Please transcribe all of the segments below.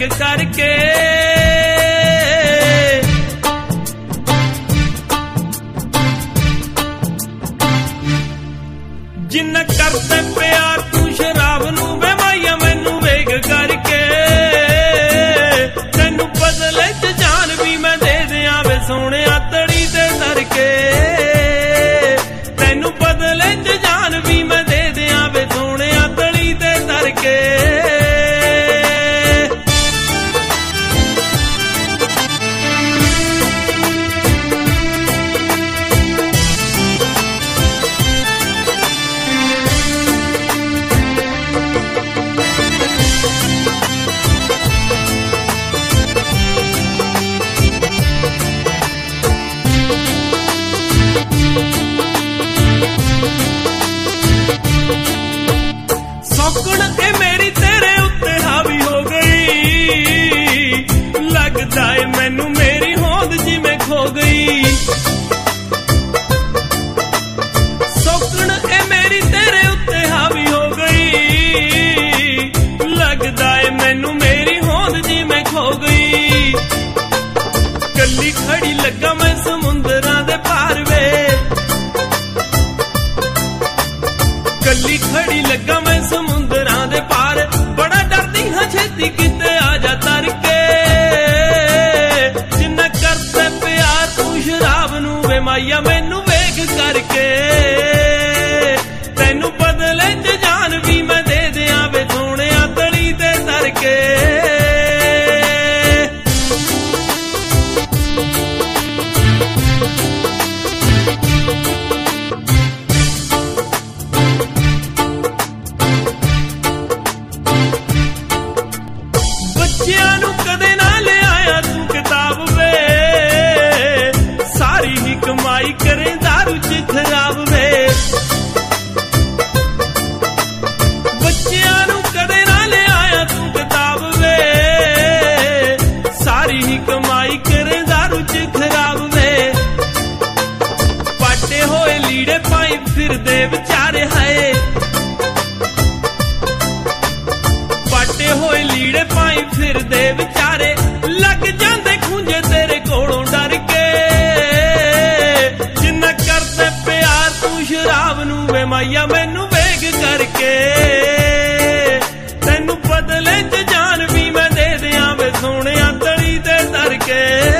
ਵੇਖ ਕਰਕੇ। ਜਿੰਨਾ ਕਰਦਾ ਪਿਆਰ ਤੂੰ ਸ਼ਰਾਬ ਨੂੰ ਵੇ ਮਾਇਆ ਮੈਨੂੰ ਵੇਖ ਕਰਕੇ। ਤੈਨੂੰ ਬਦਲੇ ਚ ਜਾਨ ਵੀ ਮੈਂ ਦੇ ਦਿਆਂ ਵੇ ਸੋਹਣਿਆ ਤੜੀ ਤੇ ਧਰ ਕੇ। ਤੈਨੂੰ ਬਦਲੇ ਚ ਜਾਨ ਵੀ ਮੈਂ ਦੇ ਦਿਆਂ ਵੇ ਸੋਹਣਿਆ ਤੜੀ ਤੇ ਧਰ ਕੇ। ਸੌਕਣ ਇਹ ਮੇਰੀ ਤੇਰੇ ਉੱਤੇ ਹਾਵੀ ਹੋ ਗਈ। ਲੱਗਦਾ ਏ ਮੈਨੂੰ ਮੇਰੀ ਹੋਂਦ ਜਿਵੇਂ ਖੋ ਗਈ। ਸੌਕਣ ਇਹ ਮੇਰੀ ਤੇਰੇ ਉੱਤੇ ਹਾਵੀ ਹੋ ਗਈ। ਲੱਗਦਾ ਏ ਮੈਨੂੰ ਮੇਰੀ ਹੋਂਦ ਜਿਵੇਂ ਖੋ ਗਈ। ਕੱਲੀ ਖੜੀ ਲੱਗਾ ਮੈਂ ਸਮੁੰਦਰਾਂ ਦੇ ਪਾਰ ਵੇ। ਕੱਲੀ ਖੜੀ ਲੱਗਾ ਮੈਂ ਸਮੁੰਦਰਾਂ ਦੇ ਪਾਰ। ਬੜਾ ਡਰਦੀ ਹਾਂ ਛੇਤੀ ਕਿਤੇ ਆ ਜਾ ਤਰ ਕੇ। ਜਿੰਨਾ ਕਰਦਾ ਪਿਆਰ ਤੂੰ ਸ਼ਰਾਬ ਨੂੰ ਵੇ ਮਾਇਆ ਮੈਨੂੰ ਵੇਖ ਕਰਕੇ। ਤੈਨੂੰ ਬਦਲੇ ਚ ਜਾਨ ਵੀ ਮੈਂ ਦੇ ਦਿਆਂ ਵੇ ਸੋਹਣਿਆ ਤਲੀ ਤੇ ਧਰ ਕੇ। ਬੱਚਿਆਂ ਨੂੰ ਕਦੇ ਨਾ ਲਿਆਇਆ ਤੂੰ ਕਿਤਾਬ ਵੇ। ਸਾਰੀ ਹੀ ਕਮਾਈ ਕਰੇ ਦਾਰੂ ਚ ਖਰਾਬ ਵੇ। ਬੱਚਿਆਂ ਨੂੰ ਕਦੇ ਨਾ ਲਿਆਇਆ ਤੂੰ ਕਿਤਾਬ ਵੇ। ਸਾਰੀ ਹੀ ਕਮਾਈ ਕਰੇ ਦਾਰੂ ਚ ਖਰਾਬ ਵੇ। ਪਾਟੇ ਹੋਏ ਲੀੜੇ ਪਾਈ ਫਿਰਦੇ ਵਿਚਾਰੇ ਹਾਏ। ਪਾਟੇ ਹੋਏ ਲੀੜੇ ਪਾਈ ਫਿਰਦੇ ਵਿਚਾਰੇ। ਲੱਗ ਜਾਂਦੇ ਖੂੰਜੇ ਤੇਰੇ ਕੋਲੋਂ ਡਰ ਕੇ। ਜਿੰਨਾ ਕਰਦਾ ਪਿਆਰ ਤੂੰ ਸ਼ਰਾਬ ਨੂੰ ਵੇ ਮਾਇਆ ਮੈਨੂੰ ਵੇਖ ਕਰਕੇ। ਤੈਨੂੰ ਬਦਲੇ ਚ ਜਾਨ ਵੀ ਮੈਂ ਦੇ ਦਿਆਂ ਵੇ ਸੋਹਣਿਆ ਤਲੀ ਤੇ ਧਰ ਕੇ।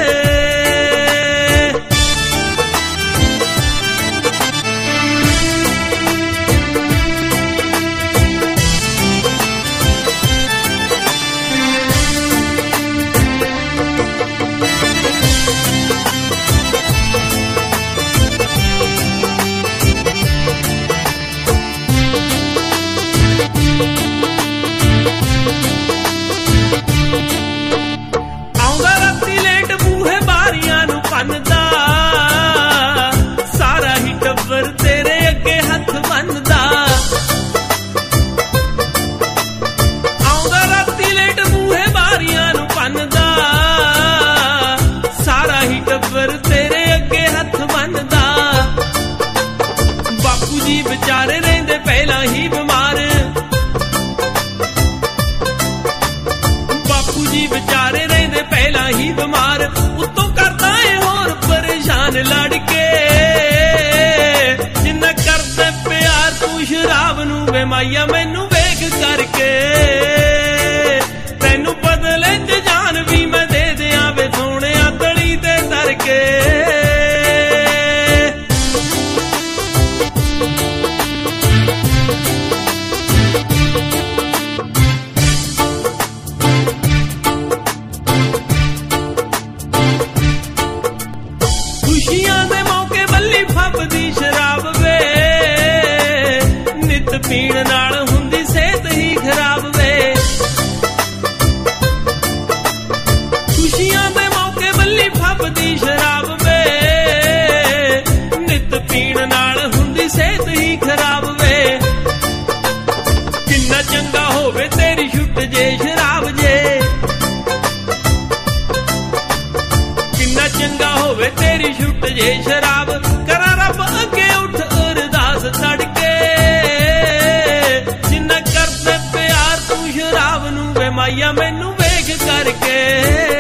ਆਉਂਦਾ ਰਾਤੀ ਲੇਟ ਬੂਹੇ ਬਾਰੀਆਂ ਨੂੰ ਭੰਨਦਾ। ਸਾਰਾ ਹੀ ਟੱਬਰ ਤੇਰੇ ਅੱਗੇ ਹੱਥ ਬੰਨਦਾ। ਆਉਂਦਾ ਰਾਤੀ ਲੇਟ ਬੂਹੇ ਬਾਰੀਆਂ ਨੂੰ ਭੰਨਦਾ। ਸਾਰਾ ਹੀ ਟੱਬਰ ਤੇਰੇ ਅੱਗੇ ਹੱਥ ਬੰਨਦਾ। ਬਾਪੂ ਜੀ ਵਿਚਾਰੇ ਰਹਿੰਦੇ ਪਹਿਲਾਂ ਹੀ ਬਿਮਾਰ। ਬਾਪੂ ਜੀ ਵਿਚਾਰੇ ਰਹਿੰਦੇ ਪਹਿਲਾਂ ਹੀ ਬਿਮਾਰ। ਉੱਤੋਂ ਕਰਦਾ ਏ ਹੋਰ ਪਰੇਸ਼ਾਨ ਲੜ ਕੇ। ਜਿੰਨਾ ਕਰਦਾ ਪਿਆਰ ਤੂੰ ਸ਼ਰਾਬ ਨੂੰ ਵੇ ਮਾਇਆ ਮੈਨੂੰ ਵੇਖ ਕਰਕੇ। ਤੈਨੂੰ ਬਦਲੇ ਚ ਜਾਨ ਵੀ ਮੈਂ ਦੇ ਦਿਆਂ ਵੇ ਸੋਹਣਿਆ ਤਲੀ ਤੇ ਧਰ ਕੇ। ਖੁਸ਼ੀਆਂ ਦੇ ਮੌਕੇ ਬੱਲੀ ਫੱਬਦੀ ਸ਼ਰਾਬ ਵੇ। ਨਿੱਤ ਪੀਣ ਨਾਲ ਹੁੰਦੀ ਸਿਹਤ ਹੀ ਖਰਾਬ ਵੇ। ਖੁਸ਼ੀਆਂ ਦੇ ਮੌਕੇ ਬੱਲੀ ਫੱਬਦੀ ਸ਼ਰਾਬ ਵੇ। ਨਿੱਤ ਪੀਣ ਨਾਲ ਹੁੰਦੀ ਸਿਹਤ ਹੀ ਖਰਾਬ ਵੇ। ਕਿੰਨਾ ਚੰਗਾ ਹੋਵੇ ਤੇਰੀ ਛੁੱਟ ਜੇ ਸ਼ਰਾਬ ਜੇ। ਕਿੰਨਾ ਚੰਗਾ ਹੋਵੇ ਤੇਰੀ ਛੁੱਟ ਜੇ ਸ਼ਰਾਬ। ਕਰਾਂ ਰੱਬ ਅੱਗੇ ਉੱਠ ਅਰਦਾਸ ਤੜਕੇ। ਜਿੰਨਾ ਕਰਦਾ ਪਿਆਰ ਤੂੰ ਸ਼ਰਾਬ ਨੂੰ ਵੇ ਮਾਇਆ ਮੈਨੂੰ ਵੇਖ ਕਰ ਵੇ